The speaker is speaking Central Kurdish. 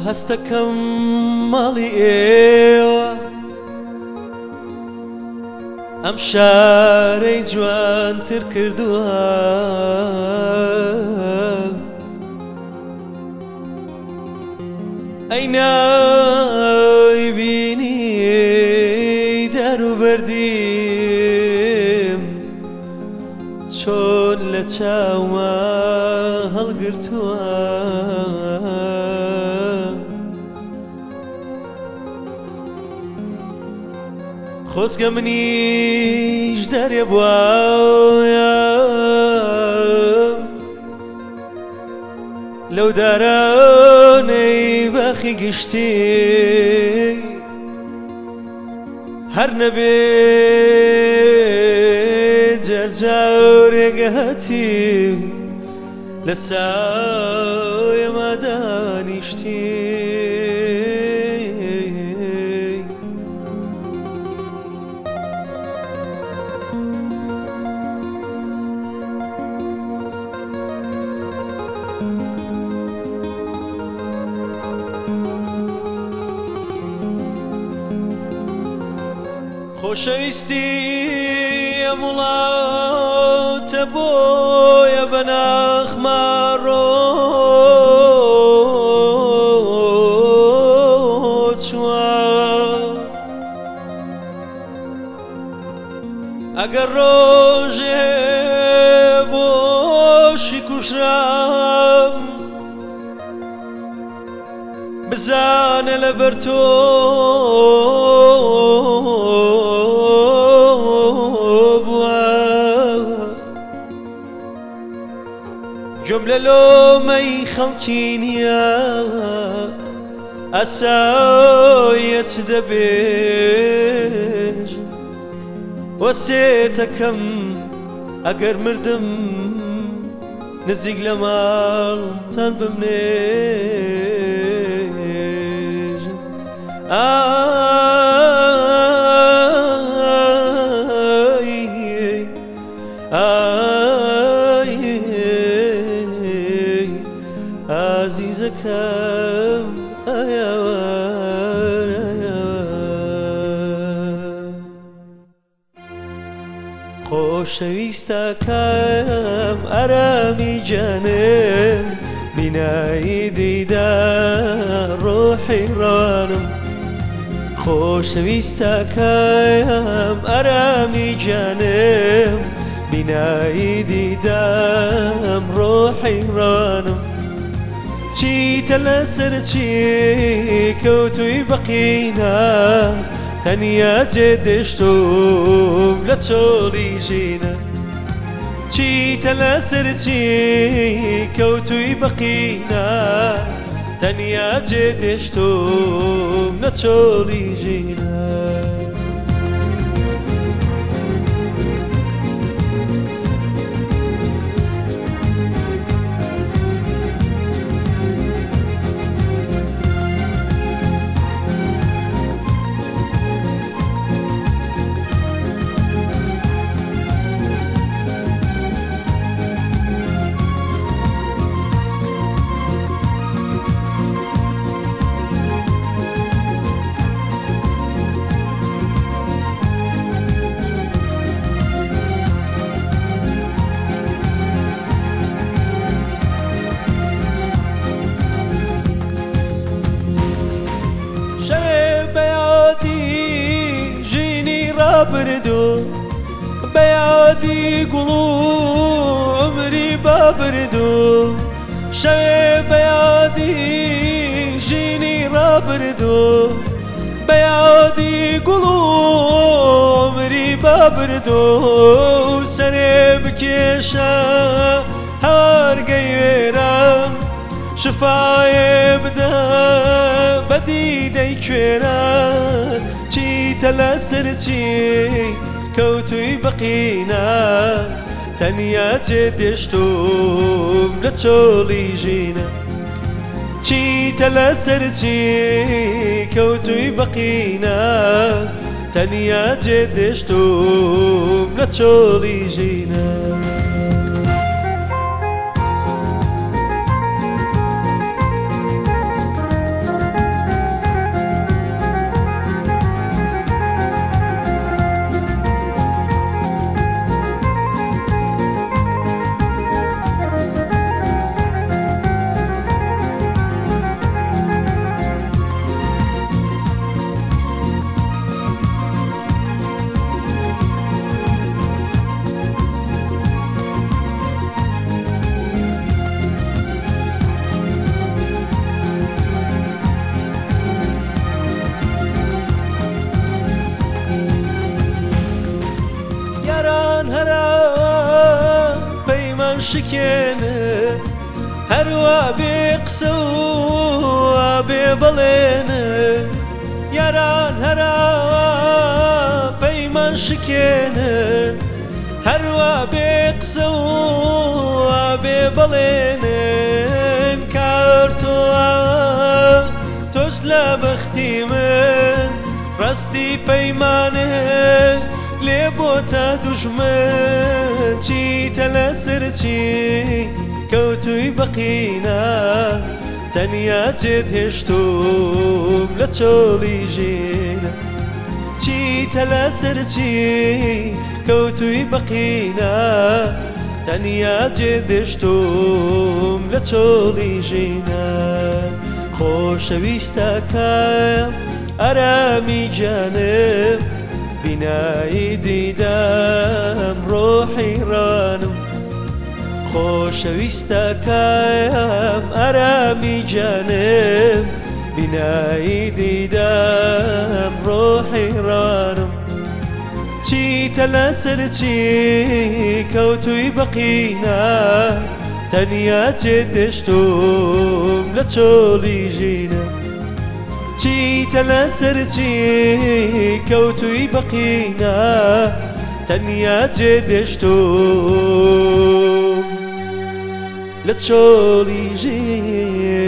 هەستەکەم ماڵی ئێوە ئەم شارەی جوانتر کردووە ئەی نایبینی دەروبەردیم چۆن لە چاومە هەڵگرتووە خۆزگە منیش دەرێ بووە لەو دارانەی باخی گشتی هەر نەبێ جەرجاورێگە هەتی لە سایەما دانیشتی خۆشەویستی ئەم وڵاتە بۆیە بە ناخماڕۆ چووە ئەگەر ڕۆژێ بۆشی کوژرام بزانە لەبەر تۆ گوێم لە لۆمەی خەڵکی نییە ئەسایە چ دەبێژ وەسێتەکەم ئەگەر مردم نزیک لە ماڵتان بمنێژ عزیزەکەم خۆشەویستەکەم ئارامی جانم بینایی دیدار ڕۆحی ڕوانم خۆشەویستەکەم ئارامی جانم بینایی دیدام ڕۆحی ڕوانم چیتە لەسەر چی کەوتووی بەقینە تەنیا جێدێشتوم لە چۆڵی ژینە چیتە لەسەر چی کەوتووی بەقینە تەنیا جێدێشتوم لە چۆڵی ژینە بردو بيادي قلو عمري بابردو شوي بيادي جيني رابردو بيادي قلو عمري بابردو سنة بكيشا هار قيرا شفاي بدا بدي دي كويرا چیتە لەسەر چی کەوتووی بەقینە تەنیا جێدێشتوم لە چۆڵی ژینە چیتە لەسەر چی کەوتووی بەقینە تەنیا جێدێشتوم لە چۆڵی ژینە هەرا پەیمان شکێنە هەروە بێ قسە و بێ بەڵێنە یاران هەرا پەیمان شکێنە هەروە بێ قسە و بێ بەڵێنن کار تۆش لە بەختی من ڕاستی پەیمانە لێ بۆتە دوژمن چیتە لەسەر چی کەوتووی بەقینە تەنیا جێت هێشتوم لە چۆڵی ژینە چیتە لەسەر چی کەوتووی بەقینە تەنیا جێت هێشتوم لە چۆڵی ژینە خۆشەویستەکەم ئارامی گیانم بینایی دیدەم ڕۆحی ڕانم خۆشەویستەکەم ئارامی گیانم بینایی دیدەم ڕۆحی ڕانم چیتە لەسەر چی کەوتووی بەقینە تەنیا جێت هێشتوم لە چۆڵی ژینە چیتە لەسەر چی کەوتووی بەقینە تەنیا جێت هێشتوم لە چۆڵی ژینە